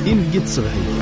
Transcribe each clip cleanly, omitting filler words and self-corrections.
إنفيد صباحية.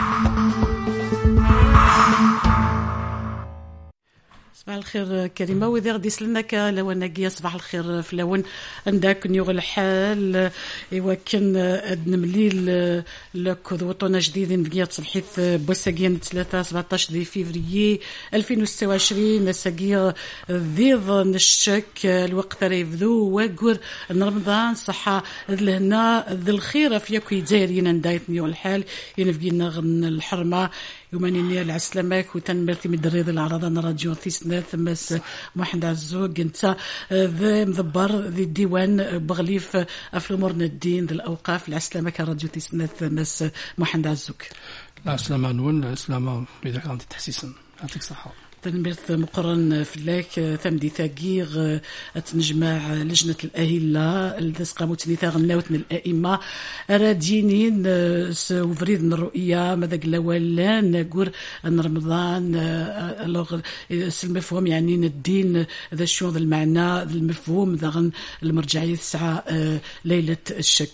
صباح الخير كريمه، وإذا غادي يسلمك لو ناقيه صباح الخير في لون عندك نيوغ الحال يوكن نمليل لك وطن جديد في صبحيت بوساقيا 17 دي فيفري 2026 ساقيا ذيض نشك الوقت راه يبدو واقر رمضان صحة لهنا ذي الخير في ياكو يدايرين ندايت نيوغ الحال ينفقينا غن الحرمه يومانيني العسلامك وتنمرتي من الرياض العرضان راديو ثيسنات مس محمد عزوق انت ذا مضبر ذي الديوان بغليف في امورنا الدين ذي الاوقاف العسلامك راديو ثيسنات مس محمد عزوق. العسلامة نون العسلامة اذا كانت تحسيسا يعطيك صحة. تنمرت مقرن فلاك ثمدي ثاقيغ تنجمع لجنة الأهلة التسقى متنيثا غناوت من الأئمة رادينين وفريد من الرؤية ماذا قلولا نقول أن رمضان المفهوم يعني الدين ذا الشيوخ المعنى المفهوم ذا المرجعية الساعة ليلة الشك.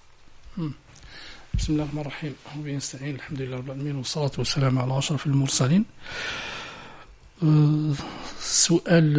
بسم الله الرحمن الرحيم وبه نستعين الحمد لله رب العالمين والصلاة والسلام على أشرف المرسلين. سؤال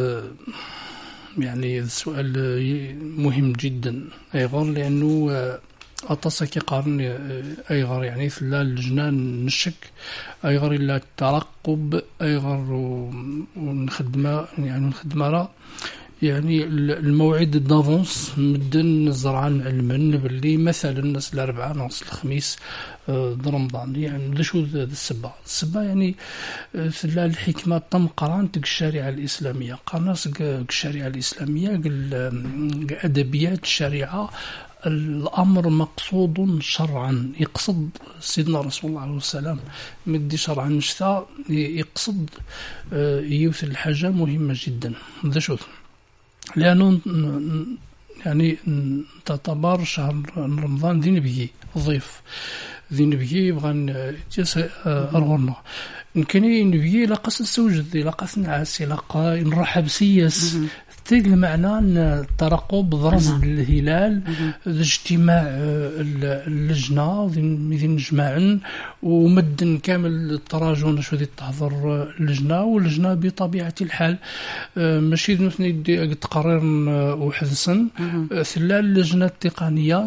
يعني سؤال مهم جدا أيضا لأنه أتصك قارن أيغر يعني في الجنان نشك أيغر إلا الترقب أيغر ونخدمة يعني نخدمة يعني الموعد دافونس مدن زرعان علما باللي مثلا الناس الأربعاء ناقص الخميس رمضان يعني لشو السبة يعني في الحكمة تم قران الشريعة الإسلامية قرناس الشريعة الإسلامية أدبيات الشريعة الأمر مقصود شرعا يقصد سيدنا رسول الله عليه السلام مدي شرعا نشتا يقصد يوث الحاجة مهمة جدا ذا شو لأنه يعني تعتبر شهر رمضان ذي نبي ضيف ذي نبي يبغى أرغرنا يمكن نبي لقص السوجد لقص نعاس لقى نرحب سياس تيجي المعنى الترقب برصد الهلال اجتماع اللجنة ذي نجمعن ومدن كامل التراجون شو ذي تحضر اللجنة واللجنة بطبيعة الحال ماشي نثني تقرر وحدثا ثلا اللجنة التقنية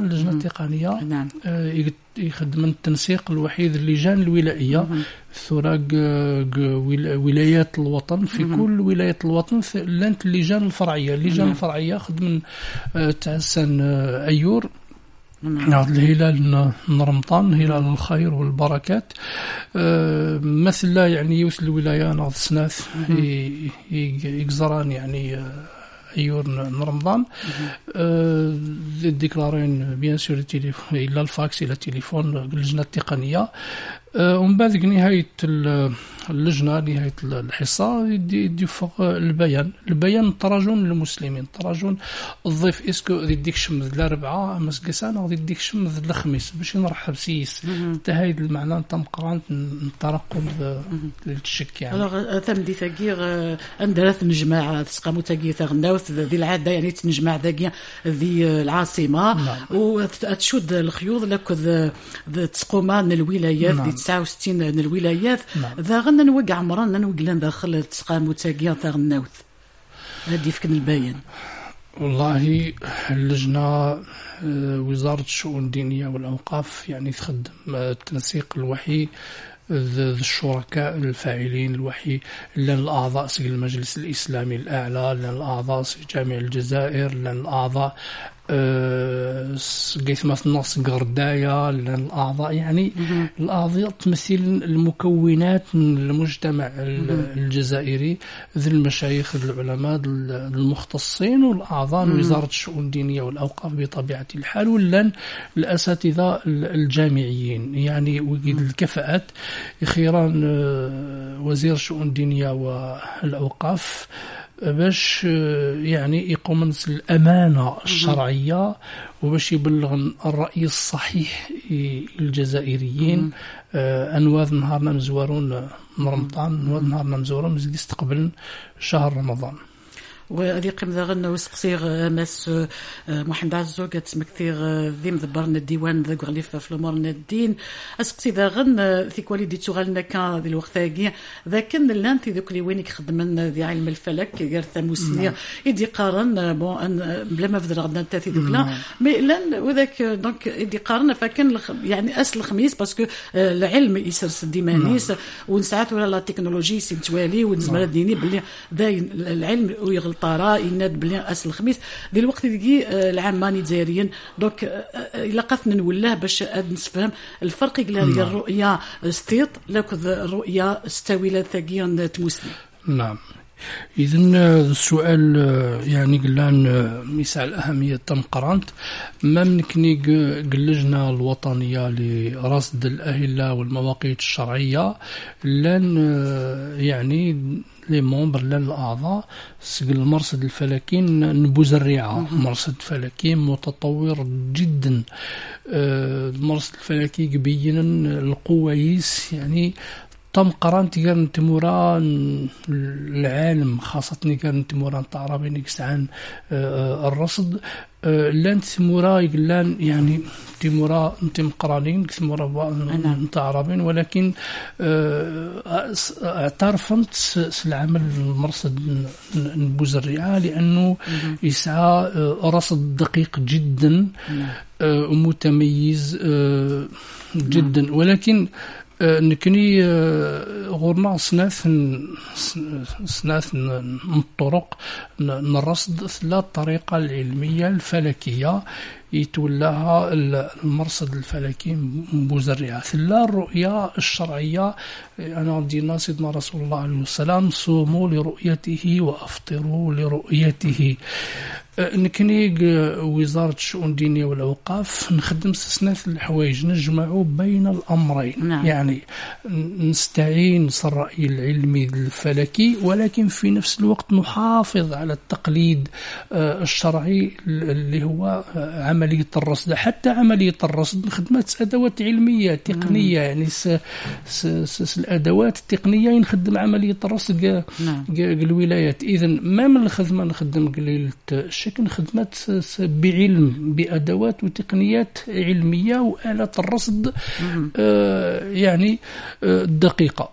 يخدم التنسيق الوحيد اللجان الولائية ثراق ولايات الوطن في كل ولايات الوطن لانت اللجان الفرعية خدم تعسن أيور الهلال رمضان هلال الخير والبركات مثل يعني يوث الولاية ناض سناث يقزران يعني أيور رمضان ديكلارين بيان سور التليفون إلا الفاكس إلى التليفون اللجنة التقنية ومن بعد نهاية اللجنة نهاية الحصة يدفق البيان تراجون للمسلمين تراجون الضيف إسكو يديك شمذ الأربعاء مسقسان أو يديك شمذ الخميس باش نرحب سيس تهايد المعنى تم قران الترقب للشك يعني ثم دي ثقير أندرث نجمع تسقامو تاقي ثغناوث ذي العادة يعني تنجمع ذاقيا ذي العاصمة وتشود الخيوط لك تسقومان الولايات ذي 69 الولايات ذا غنى نوقع عمران نوقلان داخل تسقام وتاقيا ثغناوث هادي فكن البيان. والله اللجنة وزارة الشؤون الدينية والأوقاف يعني تخدم التنسيق الوحي الشركاء الفاعلين الوحي لأن الأعضاء في المجلس الإسلامي الأعلى لأن الأعضاء في جامع الجزائر لأن الأعضاء قيث مثل نص قردايا لأن الأعضاء يعني الأعضاء تمثل المكونات من المجتمع الجزائري ذي المشايخ العلماء المختصين والأعضاء من وزارة الشؤون الدينية والأوقاف بطبيعة الحال ولن الأساتذة الجامعيين يعني وجد الكفاءات خيران وزير الشؤون الدينية والأوقاف باش يعني يقوم الأمانة الشرعية وباش يبلغ الرأي الصحيح الجزائريين أنواذ نهارنا مزورون رمضان أنواذ نهارنا مزورون مزيد يستقبل شهر رمضان. وهذه قيم ذا غنى وسقسيغ ماس محمد عزو كتمكثيغ ذي مذبرنا الديوان ذا غليفة في الأمورنا الدين أسقسي ذا غن في كواليدي تغالنا كان ذي الوقت ذا كان لانتي ذوك اللي وينك خدمن ذي علم الفلك غير ثاموسنية يدي قارن بون بلا ما فدر غدنا تاثي ذوك لا مي لان وذاك دونك يدي قارن فكان يعني أصل الخميس باسكو العلم يسرس ديمانيس ونساعات ولا لا تكنولوجي سنتوالي ونزمر ديني بلي داين العلم ويغلطارا يناد بلي أصل الخميس ذي الوقت ديكي العاماني جزائريين دونك إلا قثنا نولاه باش نسفهم الفرق قال الرؤية ستيط لكن الرؤية استويلة ثقيا تموسني. نعم. إذن السؤال يعني قلنا يسعى الأهمية تم قرانت ما منكني قلجنا الوطنية لرصد الأهلة والمواقيت الشرعية لن يعني لي مومبر لان الأعضاء سقل المرصد الفلكي نبوز الريعة مرصد فلكي متطور جدا. المرصد الفلكي يبين القوايس يعني تم قران تيغان تمورا العالم خاصة نيغان تمورا تعربي نيكس عن الرصد لان تمورا يقلان يعني تمورا نتم قرانين تمورا تعربين ولكن اعترفت العمل المرصد نبوز الرعاة لأنه يسعى رصد دقيق جدا ومتميز جدا ولكن نكني غورنا سناث من الطرق نرصد لا الطريقة العلمية الفلكية يتولاها المرصد الفلكي مبوزرية لا الرؤية الشرعية. أنا دينا سيدنا رسول الله عليه وسلم صوموا لرؤيته وأفطروا لرؤيته. نكني وزارة الشؤون الدينية والأوقاف نخدم سناث الحوايج نجمعوا بين الأمرين. نعم. يعني نستعين الرأي العلمي الفلكي ولكن في نفس الوقت نحافظ على التقليد الشرعي اللي هو عملية الرصد. حتى عملية الرصد خدمت أدوات علمية تقنية يعني الأدوات التقنية ينخدم عملية الرصد الولايات. إذن ما من الخدمة نخدم قليل شكل خدمات بعلم بأدوات وتقنيات علمية وآلات الرصد يعني دقيقة.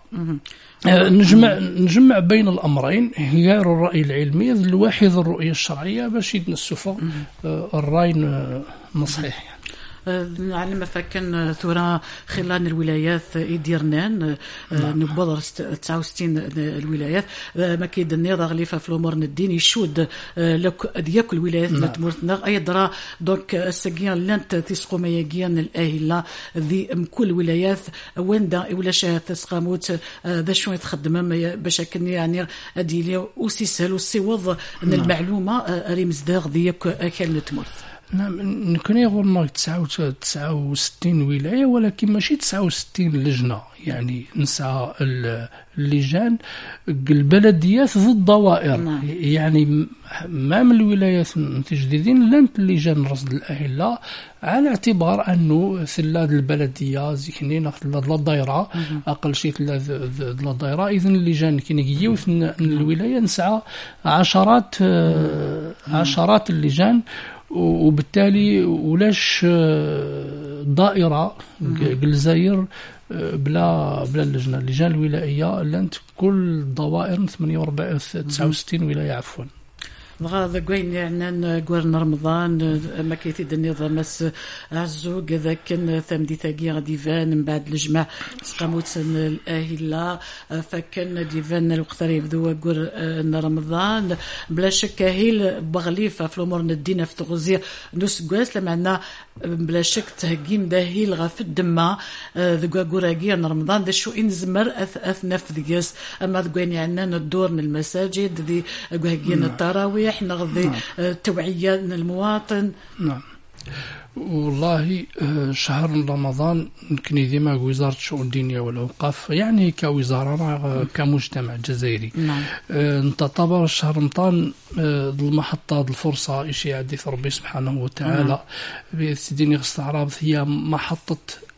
نجمع بين الأمرين غير الرأي العلمي الواحد الرؤية الشرعية باش يتنسفوا الرأي نصحيح يعني. نعلم فكان ثورة خلال الولايات يديرنان نبضر 69 الولايات ما كيدني غليفة في الأمور الدين يشود لك ديك الولايات تمرتنا أيضا دونك السجيان لن تسقو مياجيان الأهلة ذي كل الولايات وين دا ولا شاه تسقاموت ذا شو يتخدم باش كن يعني أديلي وسي سهل وسي وض أن المعلومة ريمز داغ ذيك أكل نتمرت. نعم نكون يغورنا 69 ولاية ولكن ماشي 69 لجنة يعني نسعى اللجان البلديات ضد الضوائر. يعني ما من الولايات التجديدين لن لجان رصد الأهلة على اعتبار أنه ثلاث البلدية زيكنين ثلاث الدائرة أقل شيء ثلاث الدائرة. إذن اللجان كنيجيو في الولاية نسعى عشرات اللجان وبالتالي ولاش دائرة الجزائر بلا اللجان الولائية لانت كل الضوائر 69 ولاية عفوا. هذا قوين يعني قرن رمضان ما كيتي النظام مس عزو كذا كان ثمدي ثقيا ديفان من بعد الجمع سقاموت الأهلة فكان ديفان الوقت يبدو قرن رمضان بلا شك هيل بغليفة في الأمور ندينا في تغذية نص قاس لما بلا شك تهجيم داهيل غف الدماء ذقا قراقيا رمضان ده شو إنزمر أثنف ذقاس أما ذقين يعني الدور من المساجد ذي قاقين التراويح نغذي توعية المواطن. نعم والله شهر رمضان يمكن ديما وزارة الشؤون الدينية والأوقاف يعني كوزارة كمجتمع جزائري تعتبر شهر رمضان المحطة الفرصة إشي عديث ربي سبحانه وتعالى بيستديني استعراض هي محطة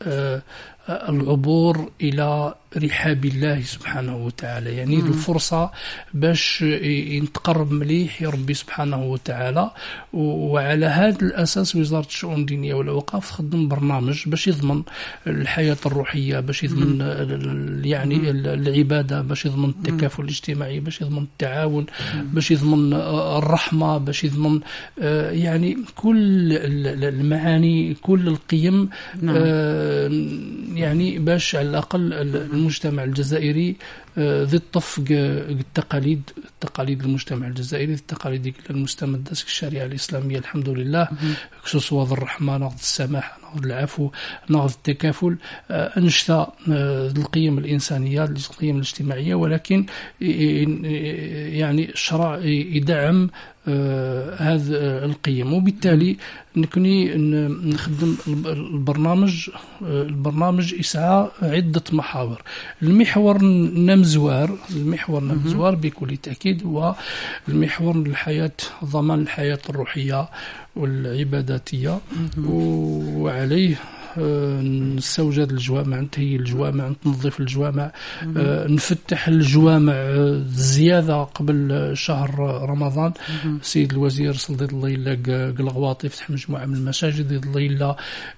العبور إلى رحاب الله سبحانه وتعالى يعني الفرصة باش يتقرب مليح يا ربي سبحانه وتعالى. وعلى هذا الأساس وزارة الشؤون الدينية والأوقاف تخدم برنامج باش يضمن الحياة الروحية، باش يضمن يعني العبادة، باش يضمن التكافل الاجتماعي، باش يضمن التعاون، باش يضمن الرحمة، باش يضمن يعني كل المعاني كل القيم يعني باش على الأقل المجتمع الجزائري ذي الطف التقاليد المجتمع الجزائري التقاليد المستمدة الشريعة الإسلامية الحمد لله خصوصا الرحمة ناخذ السماحة ناخذ العفو ناخذ التكافل أنشطة القيم الإنسانية القيم الاجتماعية، ولكن يعني الشرع يدعم هذا القيم. وبالتالي نكوني نخدم البرنامج يسعى عدة محاور. المحور النمزوار بكل تأكيد هو المحور الحياة ضمان الحياة الروحية والعباداتية، وعليه نستوجد الجوامع، ننتهي الجوامع، ننظف الجوامع، نفتح الجوامع زيادة قبل شهر رمضان. سيد الوزير صلى الله عليه قلغواطي يفتح مجموعة من المساجد، الله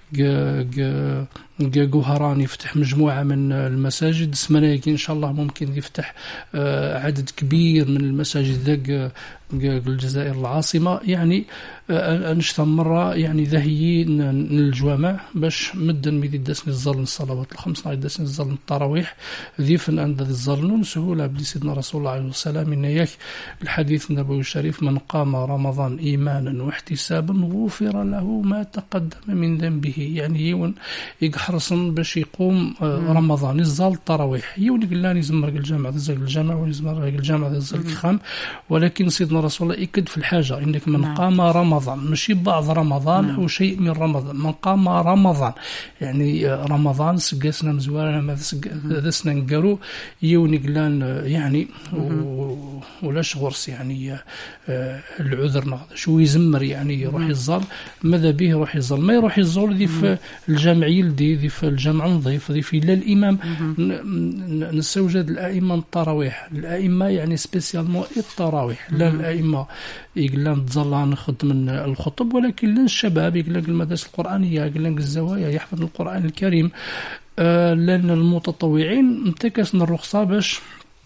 جوهران يفتح مجموعة من المساجد، سمناكي إن شاء الله ممكن يفتح عدد كبير من المساجد الجزائر العاصمة. يعني أنشطة مرة يعني ذهيين الجوامع باش مدن ميدي داسني الظل الصلوات الخمس نايد داسني الظل التراويح ذيفن عند الظل سهولة بلي سيدنا رسول الله عليه السلام إن ياك الحديث النبوي الشريف من قام رمضان إيمانا واحتسابا غفر له ما تقدم من ذنبه. يعني يون يحرصن باش يقوم رمضان الظل التراويح يون قلاني زمر الجامع ذزل الجامع ويزمر الجامع ذزل الخام، ولكن سيدنا رسول الله يكد في الحاجة إنك من قام رمضان ماشي بعض رمضان أو شيء من رمضان، من قام رمضان يعني رمضان سقاسنا مزوارنا ما ذسنا نقرو يوني قلان يعني ولاش غرس يعني العذر ناخذ شو يزمر يعني يروح الظل ماذا به يروح الظل ما يروح الظل ذي في الجامع يلدي ذي في الجامع نظيف ذي في الإمام نستوجد الأئمة التراويح الأئمة يعني سبيسيالمون التراويح لا الأئمة يقلان تظلان نخدم من الخطب، ولكن لن الشباب يقلان المدارس القرآنية يقلان الزوايا يحفظ القرآن الكريم لأن المتطوعين انتكسن الرخصة باش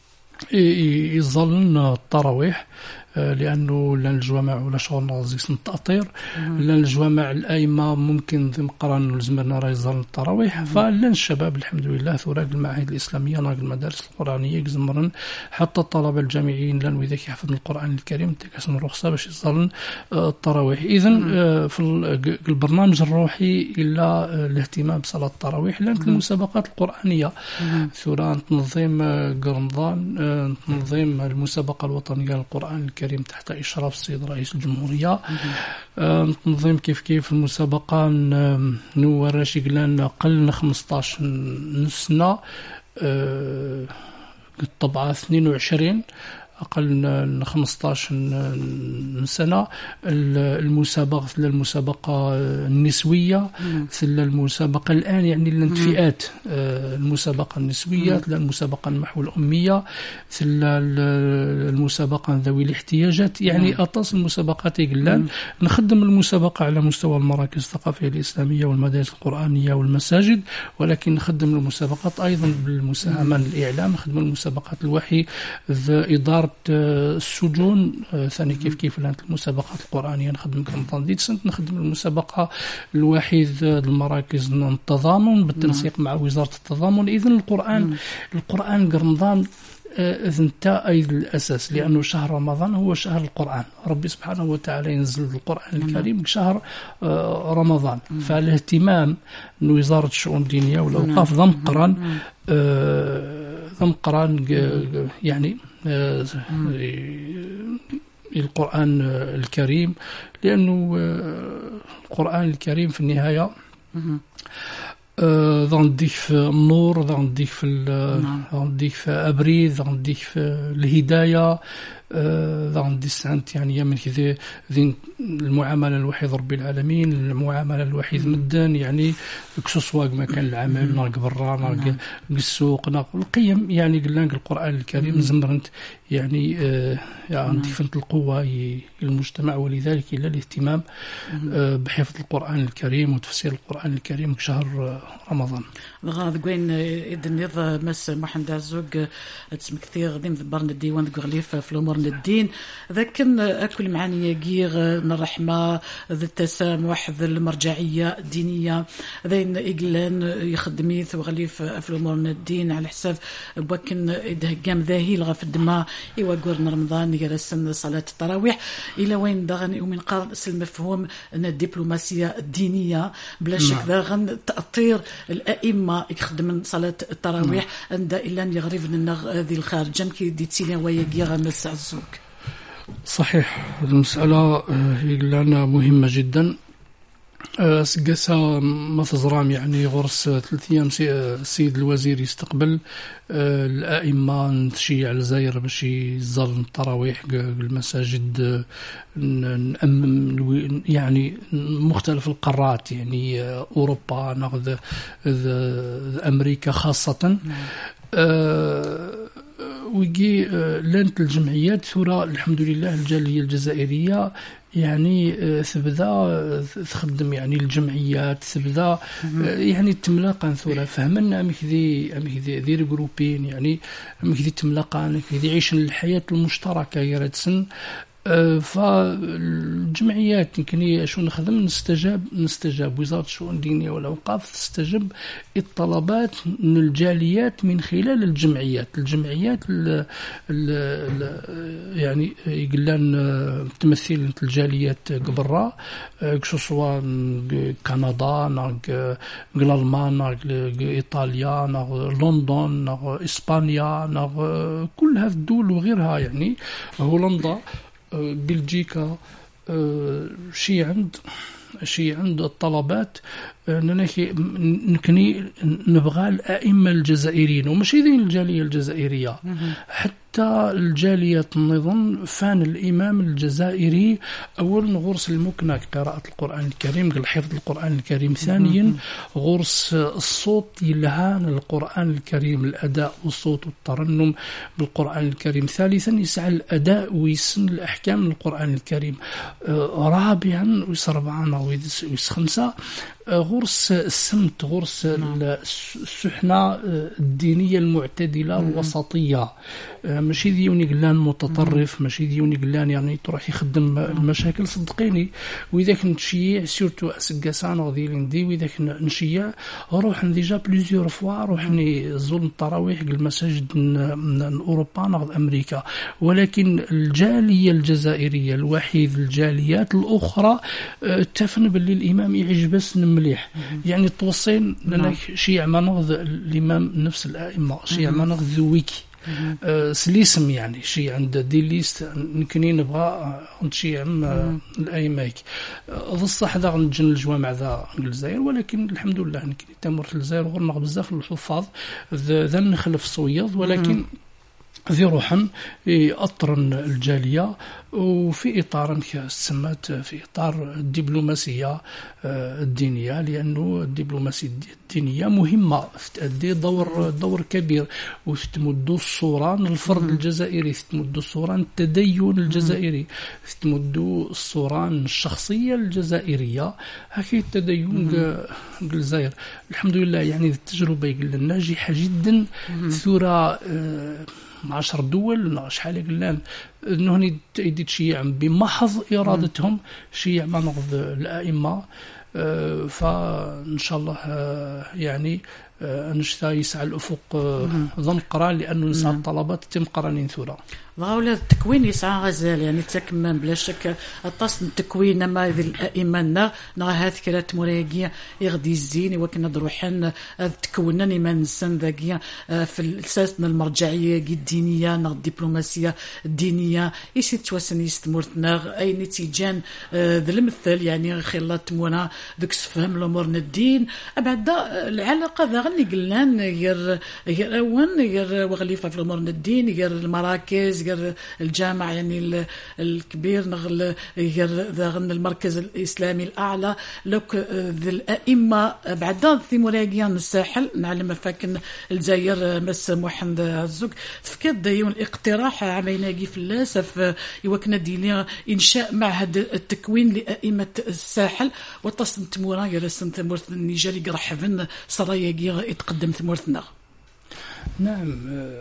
يظلن التراويح لأنه لان الجوامع ولا شغل نازيس التأطير لان الجوامع الأئمة ممكن ذي مقران الزمرنا راه يظل التراويح، فلان الشباب الحمد لله ثراق المعاهد الإسلامية ناق المدارس القرآنية يزمرن حتى الطلبة الجامعيين لان وذاك يحفظ القرآن الكريم تكسن الرخصة باش يظلن التراويح. إذن في البرنامج الروحي إلا الاهتمام بصلاة التراويح لان المسابقات القرآنية ثوران تنظيم رمضان تنظيم المسابقة الوطنية للقرآن الكريم تحت إشراف السيد رئيس الجمهورية تنظيم كيف المسابقة نوراشي قلنا قلنا 15 سنة الطبعة 22 أقل من 15 سنة المسابقة النسوية ثل المسابقة الآن يعني الانتفئات المسابقة النسوية ثل المسابقة النحو الأمية ثل المسابقة ذوي الاحتياجات يعني أطاس المسابقات يقلان نخدم المسابقة على مستوى المراكز الثقافية الإسلامية والمدارس القرآنية والمساجد، ولكن نخدم المسابقات أيضا بالمساهمة الإعلام نخدم المسابقات الوحي إدارة السجون ثاني كيف المسابقات القرآنية نخدم كرمضان سنت نخدم المسابقة الوحيد المراكز التضامن بالتنسيق مع وزارة التضامن. إذن القرآن كرمضان انت أيضا الأساس لأنه شهر رمضان هو شهر القرآن، ربي سبحانه وتعالى ينزل القرآن الكريم شهر رمضان، فالاهتمام من وزارة الشؤون الدينية والأوقاف ضم قران يعني القرآن الكريم، لأنه القرآن الكريم في النهاية ضنديك النور، ضنديك أبريد، ضنديك الهداية، ضنديك يعني من كذا ذين المعاملة الوحيد رب العالمين، المعاملة الوحيد مدن، يعني كسوسوا ما كان العمل نارك برا نارك السوق نارك القيم، يعني قلنا القرآن الكريم زمرنت يعني عندي فهمت القوة المجتمع، ولذلك إلى الاهتمام بحفظ القرآن الكريم وتفسير القرآن الكريم كشهر رمضان. غاد وين إذن يض مس محمد عزوق تسمى كثير غادي مذبرنا الديوان غليف في الأمور الدين، لكن أكل معاني يقيغ الرحمة ذا التسامح ذا المرجعية الدينية ذين إقلان يخدميث وغليف في الأمور الدين على حساب بوكن إذا قام ذاهي لغا في الدماء يوقرنا رمضان يرسم صلاة التراويح إلى وين داغن ومن قال المفهوم أن الدبلوماسية الدينية بلا شك داغن تأطير الأئمة يخدم صلاة التراويح عند إلا يغرب النغ ذي الخارج كي دي تسيلي ويجي غمس عزوك. صحيح، المسألة هي لنا مهمة جدا. سقسا ما تزرام يعني غرس 3 أيام السيد الوزير يستقبل الأئمة نتشيع الجزائر باش يظل التراويح المساجد نأمم يعني مختلف القارات، يعني أوروبا ناخذ أمريكا خاصة. ويجي لانت الجمعيات ثورة الحمد لله الجالية الجزائرية يعني ثبدا تخدم يعني الجمعيات ثبدا يعني تملاقا ثورة فهمنا أمكذي ريغروبين يعني أمكذي تملاقا أمكذي عيشن الحياة المشتركة يرتسن. فالجمعيات يمكن شو نخدم نستجاب وزارة الشؤون الدينية والأوقاف تستجب الطلبات من الجاليات من خلال الجمعيات يعني يقلان تمثيل الجاليات قبرة سواء كندا الألمان إيطاليا لندن إسبانيا كل هذه الدول وغيرها يعني هولندا بلجيكا شي عند الطلبات نكني نبغى الأئمة الجزائريين وماشي ذي الجالية الجزائرية حتى الجالية النظام فان الإمام الجزائري أولا غرس المكنة قراءة القرآن الكريم حفظ القرآن الكريم، ثانيا غرس الصوت يلهان القرآن الكريم الأداء والصوت والترنم بالقرآن الكريم، ثالثا يسعى الأداء ويسن الأحكام القرآن الكريم، رابعا ويسربعا ويسخمسا غرس السمت غرس السحنة الدينية المعتدلة الوسطية، ماشي ديوني قلان متطرف، ماشي ديوني قلان يعني تروح يخدم المشاكل صدقيني. وإذا كنت نشيع سورتو أسقسان غادي ندي وإذا كنت نشيع روح ديجا بليزيور فوا روح نزول التراويح المساجد من أوروبا نغض أمريكا، ولكن الجالية الجزائرية الوحيد الجاليات الأخرى تفن باللي الإمام يعجبس مليح يعني توصين لنا شيع ما نغض الإمام نفس الأئمة شيع ما نغض ذويكي سليسم يعني شيء عند دي ليست نكني نبغى نشيع الأئمة الصح ذا نجن الجوامع ذا الجزائر، ولكن الحمد لله نكني تمر في الجزائر غرنا بزاف الحفاظ ذا نخلف صويض، ولكن ذي روحا أطرن الجالية وفي إطار سمات في إطار الدبلوماسية الدينية، لأنه الدبلوماسية الدينية مهمة تأدي دور كبير وتمد الصورة الفرد الجزائري، تمد الصورة التدين الجزائري، تمد الصورة الشخصية الجزائرية هكي التدين الجزائر الحمد لله يعني التجربة ناجحة جدا ثورة 10 دول شحال قلنا انه يدي تشيع بمحض ارادتهم شيع منغض الائمه، فان شاء الله يعني نشتا يسعى الأفق ضمقرا لأنه نسعى الطلبات تم قرانين ثورة ضاولا التكوين يسعى غزال يعني تكمن بلا شك التصن التكوين ما ذي الائمه هذ كرات مراقيه يغدي الزين وكنا نروحن تكونني ما نسن ذاكيا في الاساس المرجعيه الدينيه الدبلوماسيه الدينيه يسي توسن يستمرتنا اي نتيجان ذا المثل يعني خلات مونا ذوك فهم الامور الدين ابعد العلاقه ذا غني قلنا غير اون غير وغليفه في الامور الدين غير المراكز غير الجامع يعني الكبير نغل غير ذاغن المركز الإسلامي الأعلى لوك ذي الأئمة بعد في مراجعين الساحل نعلم فاكن الجزائر مس محمد عزوك فكاد دايون الاقتراح عميناقي في اللاسف يوكنا ديلي إنشاء معهد التكوين لأئمة الساحل وتصن تمورا يرسن تمورت النيجيري قرحفن صرايا يتقدم تمورتنا. نعم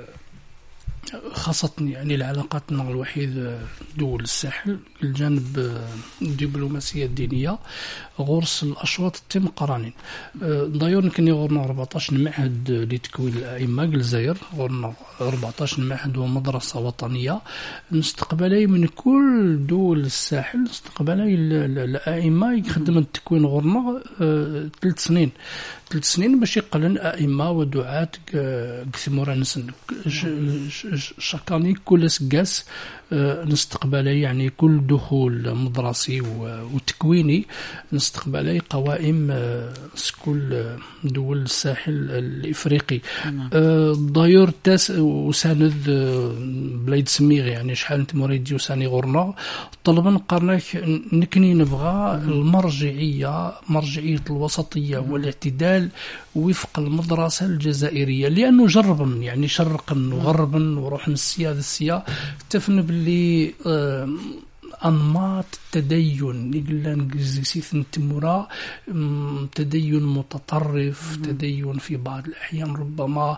خاصة يعني العلاقات الوحيد دول الساحل الجانب الدبلوماسية الدينية غرس الأشواط تم قرانين دايور يمكن غورنا 14 معهد لتكوين الأئمة الجزائر غورنا 14 معهد ومدرسة وطنية نستقبلي من كل دول الساحل نستقبلي الأئمة يخدم التكوين غورنا 3 سنين باش يقلن أئمة ودعاة كثمورا نسن شاكاني كل سقاس نستقبلي يعني كل دخول مدرسي وتكويني نستقبلي قوائم كل دول الساحل الإفريقي ضاير تاس وساند بلايد سميغ يعني شحال انت مريدي وساني غورنا طلبا قرناك نكني نبغى المرجعية مرجعية الوسطية والاعتدال وفق المدرسة الجزائرية لأنه جربا يعني شرقا وغربا وروح من السيادة تفن باللي أنماط التدين يقولن جزيسيث تمورا تدين متطرف تدين في بعض الأحيان ربما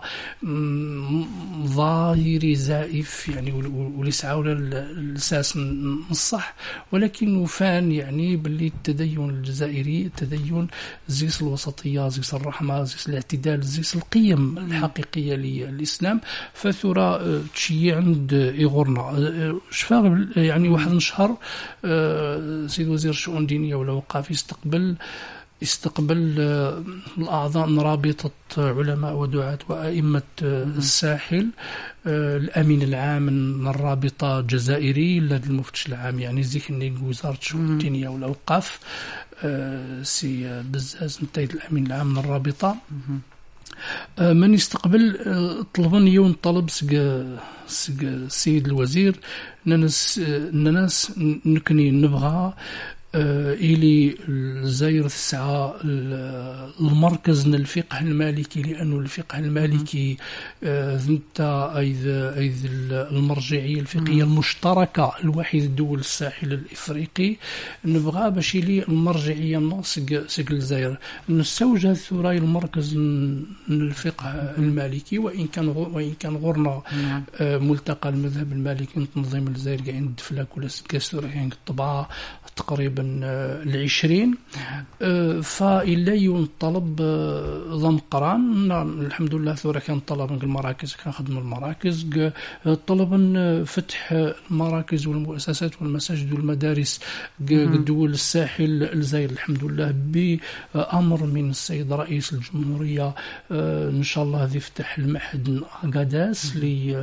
ظاهري زائف يعني وليسعونا الأساس الصح ولكن وفان يعني باللي التدين الجزائري التدين زيس الوسطية زيس الرحمة زيس الاعتدال زيس القيم الحقيقية للإسلام فثورة تشيع عند إيغورنا شفاغ يعني واحد نشهر سيد وزير الشؤون الدينية والأوقاف استقبل الأعضاء من رابطة علماء ودعاة وأئمة الساحل الأمين العام من الرابطة الجزائري لدى المفتش العام يعني زيكني وزارة الشؤون الدينية والأوقاف سي بزاز نتايد الأمين العام من الرابطة من يستقبل طلبني يوم طلب السيد الوزير الناس نكني نبغى إلي الجزائر تسعى المركز من الفقه المالكي لأنه الفقه المالكي ذنت أيضا المرجعية الفقهية المشتركة الوحيد دول الساحل الإفريقي نبغى باش يلي المرجعية الناس سق الجزائر نستوجه الثراي المركز من الفقه المالكي وإن كان غورنا ملتقى المذهب المالكي تنظيم الجزائر قاعد فلاك ولا سكاستور يعني الطبعة تقريبا 20 فإلا ينطلب ضم قران الحمد لله ثورة كان طلب من المراكز كان خدم المراكز طلبا فتح المراكز والمؤسسات والمساجد والمدارس دول الساحل الجزائر الحمد لله بأمر من السيد رئيس الجمهورية إن شاء الله يفتح المعهد قاداس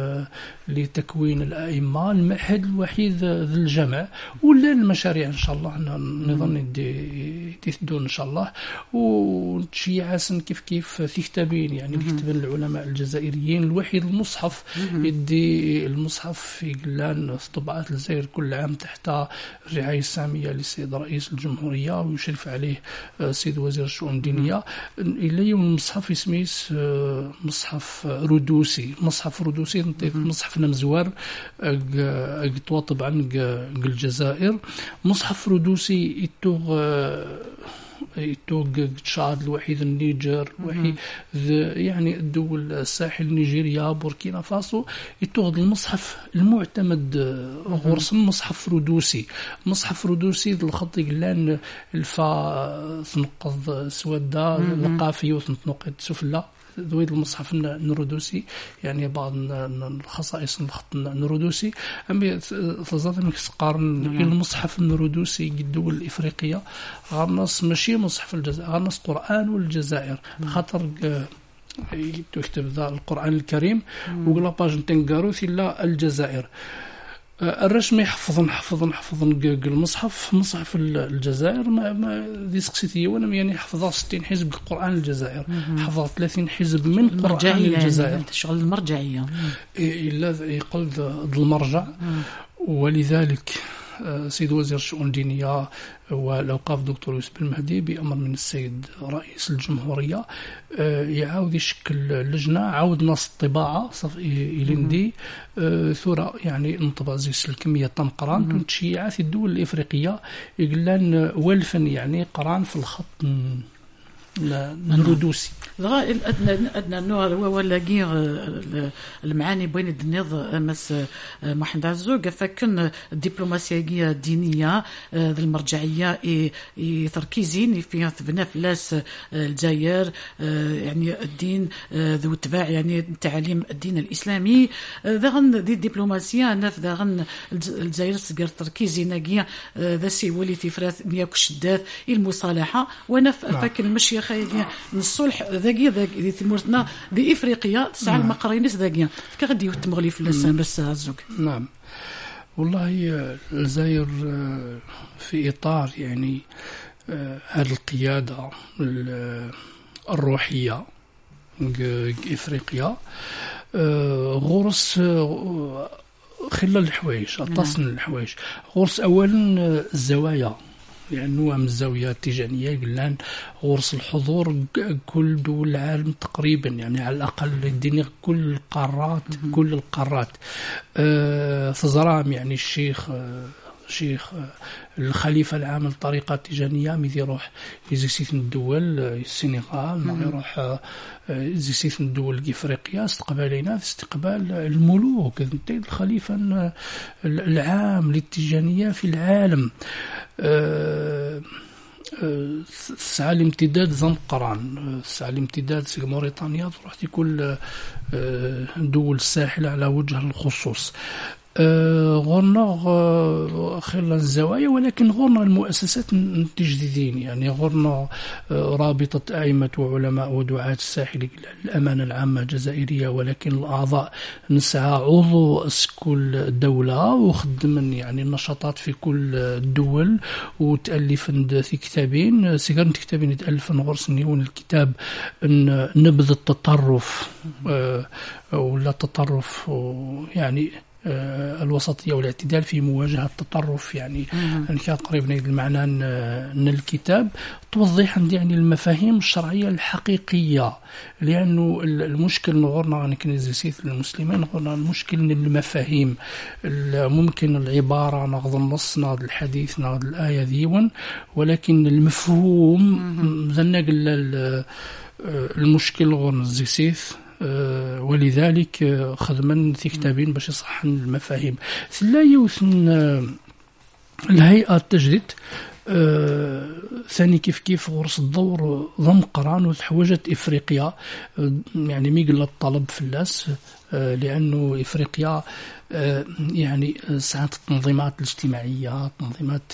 لتكوين الأئمة المعهد الوحيد ذي الجامع ولا المشاريع إن شاء الله نظن يتثدون إن شاء الله وتشيع كيف في كتابين يعني كتابين العلماء الجزائريين الوحيد المصحف يدي المصحف في قلان في طبعات الجزائر كل عام تحت الرعاية السامية للسيد رئيس الجمهورية ويشرف عليه السيد وزير الشؤون الدينية إليه المصحف يسميس مصحف ردوسي مصحف نمزوار توطب عن الجزائر مصحف ردوسي يتوغ تشاد الوحيد النيجر الوحيد يعني الدول الساحل نيجيريا بوركينا فاسو يتوغ المصحف المعتمد غرس مصحف ردوسي الخط قلان الفا تنقض سودا القافية وتنقض سفلى ذويد المصحف النرودوسي يعني بعض الخصائص الخط النرودوسي أمي تظل منك تقارن المصحف النرودوسي الدول الإفريقية غنص ماشي مصحف الجزائر غنص قرآن والجزائر خاطر يكتب ذا القرآن الكريم وقلا باج نتنقاروث إلا الجزائر الرسم حفظ المصحف مصحف الجزائر ما ذي سقسيتي وانا يعني حفظ 60 حزب القرآن الجزائر حفظ 30 حزب من قرآن الجزائر يعني شغل المرجعية إلا يقول المرجع ولذلك سيد وزير الشؤون الدينية والأوقاف دكتور يوسف المهدي بأمر من السيد رئيس الجمهورية يعاود يشكل لجنة عاود نص الطباعة إليندي ثورة يعني انطباع زي الكمية تنقران تنتشيع في الدول الإفريقية يقولان والفن يعني قران في الخط النرودوسي أدنى نوع ولاقي المعاني بين الدنيض أمس محمد عزوق فكن الدبلوماسية الدينية المرجعية تركيزين في ثبنا فلاس الجزائر يعني الدين ذو اتباع يعني تعاليم الدين الإسلامي ذغن دي الدبلوماسية نف ذغن الجزائر سجر تركيزي ناقية ذا سيولي تفراث مياك شدات المصالحة ونف فكن المشي خايدين الصلح ذاقية تمورتنا ذي إفريقيا تسعى المقرينس ذاقية كغدي يتمغلي في اللسان بس هزوك نعم والله الجزائر في إطار يعني هذه القيادة الروحية إفريقيا غرس خلال الحوايج أتصل الحوايج غرس أولا الزوايا لأنه من الزاوية التيجانية قلنا غرس الحضور كل دول العالم تقريبا يعني على الأقل الدنيا كل القارات فزرام يعني الشيخ الخليفة العام للطريقة التيجانية ميدي يروح يزيسيث من الدول السنغال ما يروح يزيسيث من الدول الإفريقية استقبالنا في استقبال الملوك الخليفة العام للتيجانية في العالم سعى الامتداد زنقران سعى الامتداد في موريتانيا تروح كل دول الساحل على وجه الخصوص غورنا خلال الزوايا ولكن غورنا المؤسسات التجديدين يعني غورنا رابطة أئمة وعلماء ودعاة الساحل الأمانة العامة الجزائرية ولكن الأعضاء نسعى عضو كل دولة وخدم يعني النشاطات في كل الدول وتألف في كتابين سيقرن كتابين يتألف غرس نيون الكتاب نبذ التطرف ولا التطرف يعني الوسطية والاعتدال في مواجهة التطرف يعني كان قريب من المعنى أن الكتاب توضح يعني المفاهيم الشرعية الحقيقية لأنه المشكل نغورنا نكنزيسيث المسلمين نغورنا المشكل من المفاهيم ممكن العبارة نغض النص نغض الحديث نغض الآية ديون ولكن المفهوم ذنق المشكل غورنا الزيسيث ولذلك خدما في كتابين باش يصحن المفاهيم لا يوثن الهيئة التجديد ثاني كيف غرس الدور ضم قران وتحوجت إفريقيا يعني ميقل الطلب في اللاس لأنه إفريقيا يعني ساعات التنظيمات الاجتماعية التنظيمات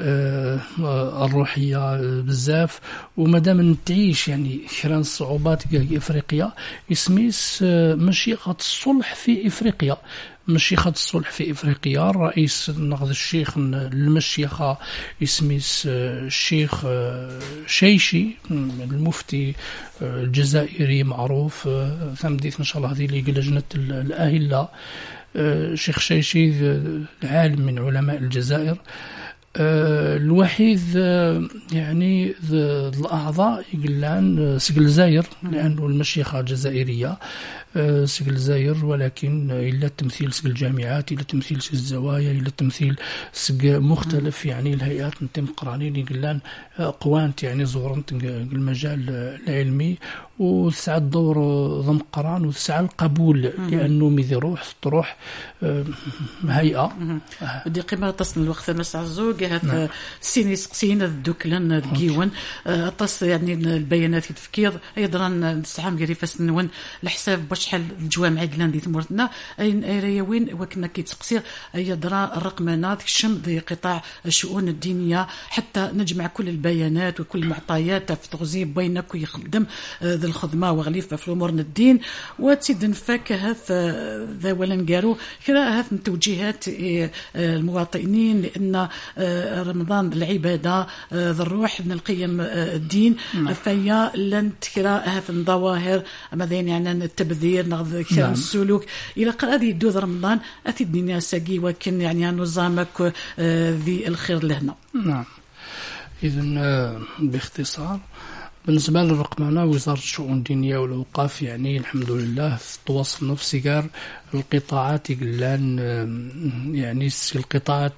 الروحية بزاف ومادام تعيش يعني خيران الصعوبات في إفريقيا يسميس مشيخة الصلح في إفريقيا مشيخة الصلح في إفريقيا الرئيس نغض الشيخ المشيخة يسميس الشيخ شيشي المفتي الجزائري معروف ثمديث إن شاء الله هذه لجنة الأهلة شيخ شيشي عالم من علماء الجزائر الوحيد يعني الأعضاء يقولان سجل الجزائر لأنه المشيخة الجزائرية سك الجزائر، ولكن إلا التمثيل سك الجامعات، إلا التمثيل سك الزوايا، إلا التمثيل سك مختلف يعني الهيئات نتم قرانين يقلان قوانت يعني زورنت المجال العلمي، وسعى الدور ضم قران، وسعى القبول لأنه مذي تروح هيئة بدي قيمة تصل الوقت مسع الزوج هذا سيني سقسين الدوكلان الجيون تص يعني البيانات التفكير أيضا نسعى مجري فسنون الحساب باش شحال الجوامع قلان دي ثمورتنا أي وين وكنا كيتقصير أيضا الرقمنات الشم ذي قطاع الشؤون الدينية حتى نجمع كل البيانات وكل المعطيات في تغذيب بينك ويخدم ذي الخدمة وغليفة في أمور الدين وتسيد نفك ذا ولا نقارو كذا هذا من توجيهات المواطنين، لأن رمضان العبادة ذا الروح من القيم الدين فيا لن تكرا هذا الظواهر مثلا يعني التبذير نغض السلوك إلى قرأ هذه دو رمضان أتدني ساقي وكن يعني نظامك ذي الخير لهنا. نعم. إذن باختصار بالنسبة للرقمنة وزارة الشؤون الدينية والأوقاف يعني الحمد لله تواصل نفسي قال القطاعات يقلان يعني القطاعات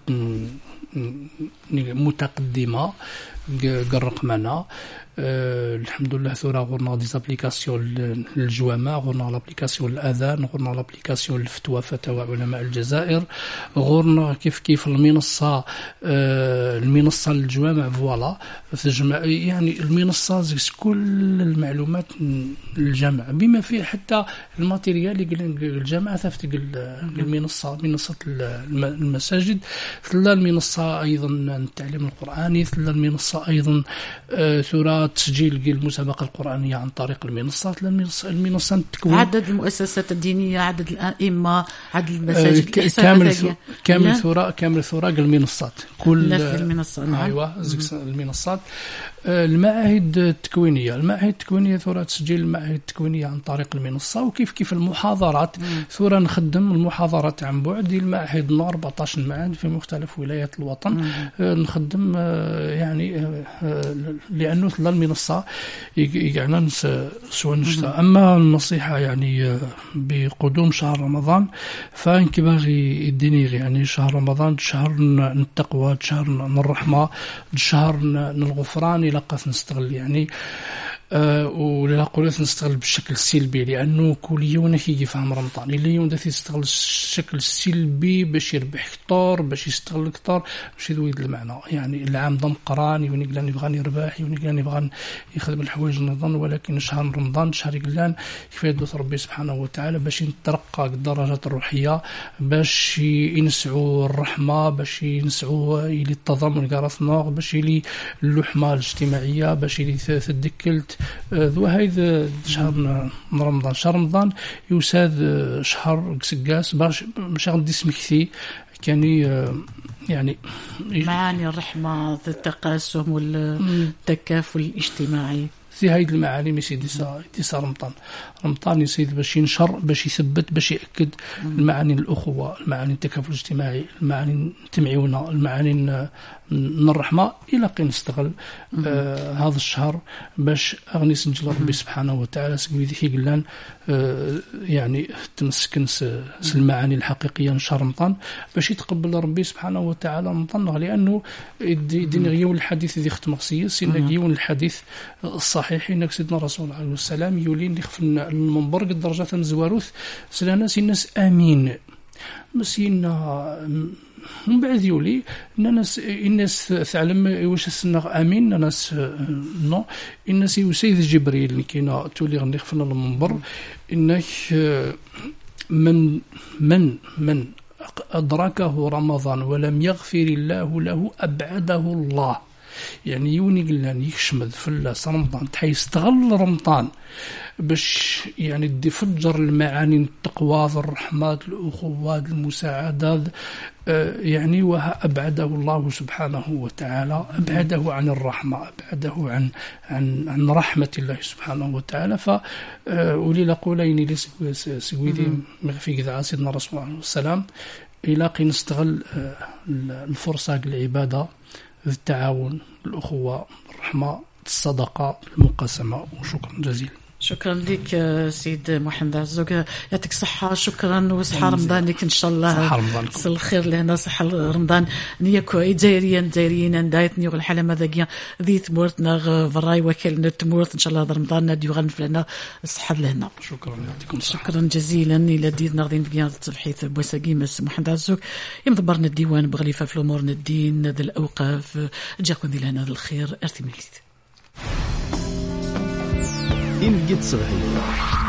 متقدمة الرقمنة الحمد لله ثورة غورنا دي زابليكاسيون للجوامع، غورنا لابليكاسيون الأذان، غورنا لابليكاسيون الفتوى فتاوى علماء الجزائر، غورنا كيف المنصة للجوامع فوالا تجمع يعني المنصة كل المعلومات للجامع بما فيه حتى الماتيريال الجامعة ثفتق المنصة منصة المساجد، ثلا المنصة أيضا التعليم القرآني، ثلا المنصة أيضا ثورة تسجيل المسابقة القرآنية عن طريق المنصات، المنصة التكوين عدد المؤسسات الدينية، عدد الأئمة، عدد المساجد كامل ثورة المنصات كل المنصات. نعم. أيوة المنصات. المعاهد التكوينية ثورة تسجيل المعاهد التكوينية عن طريق المنصة، وكيف المحاضرات ثورة نخدم المحاضرات عن بعد المعاهد 14 معهد في مختلف ولايات الوطن نخدم يعني لأنه المنصة يعني سوى نشتا. أما النصيحة يعني بقدوم شهر رمضان فإنك باغي يديني يعني شهر رمضان شهر التقوى، شهر الرحمة، شهر الغفران إلى قاس نستغل يعني ولا قلت نستغل بالشكل السلبي، لأنه كل يوم كي يفهم رمضان إلا يوم داثي يستغل الشكل السلبي باش يربح كتار باش يستغل كتار باش يزيد المعنى. يعني العام ضم قران يقلان يبغى يربح يقلان يبغى يخدم الحوايج نظن، ولكن شهر رمضان شهر يقلان كيفاش دوث ربي سبحانه وتعالى باش يترقى الدرجات الروحية، باش ينسعوا الرحمة، باش ينسعوا إلى التضامن كارثنا، باش يلي اللحمة الاجتماعية، باش يلي ثدكلت ذو هيد شهر رمضان. شهر رمضان يساد شهر قسقاس باش غندي سمكتي كان يعني معاني الرحمة التقاسم والتكافل الاجتماعي في هاي المعاني ماشي ديسا رمضان يسيد باش ينشر باش يثبت باش يأكد المعاني الأخوة، المعاني التكافل الاجتماعي، المعاني التمعيونة، المعاني الرحمة إلى قين نستغل هذا الشهر باش أغني سنجل ربي سبحانه وتعالى سقوي ذي قلان يعني تمسكن المعاني الحقيقية من شهر رمضان باش يتقبل ربي سبحانه وتعالى رمضان، لأنه دين غيون الحديث ذي ختم خصيص إن غيون الحديث الصحيح إنك سيدنا الرسول عليه السلام يولين لخف المنبر قد درجات مزواروث سلاناس الناس آمين بس من بعد يولي الناس تعلم واش السنة امين الناس نو الناس يسيد جبريل اللي كاينه تولي غنخفنا المنبر انك من ادركه رمضان ولم يغفر الله له ابعده الله. يعني يوني قلنا يشمد في رمضان تحي يستغل رمضان باش يعني دي فجر المعاني التقوى الرحمات الأخوات المساعدات يعني وها أبعده الله سبحانه وتعالى، أبعده عن الرحمة، أبعده عن رحمة الله سبحانه وتعالى. ولي قولين لسويدي في كذا سيدنا رسول الله السلام إلاقي نستغل الفرصة العبادة، التعاون، الأخوة، الرحمة، الصدقة، المقاسمة. وشكرا جزيلا. شكرا لك سيد محمد عزوق، يعطيك الصحة. شكرا وصحة رمضانك إن شاء الله. صحة رمضانك. الخير لهنا صحة رمضان نيكو جزائريين دايت نيو الحالة ماذا ذي تمورتنا فراي وكلنا تمورت إن شاء الله رمضان ديو غنف لنا الصحة لهنا. شكرا يعطيكم الصحة. شكرا جزيلا إلى ديدنا غادي نبقى التبحيث بوساقي مس محمد عزوق يمضبرنا الديوان بغليفة في الأمور الدين ذا الأوقاف جاكم ذي لنا الخير ارتي مليت. إن جيت صبحي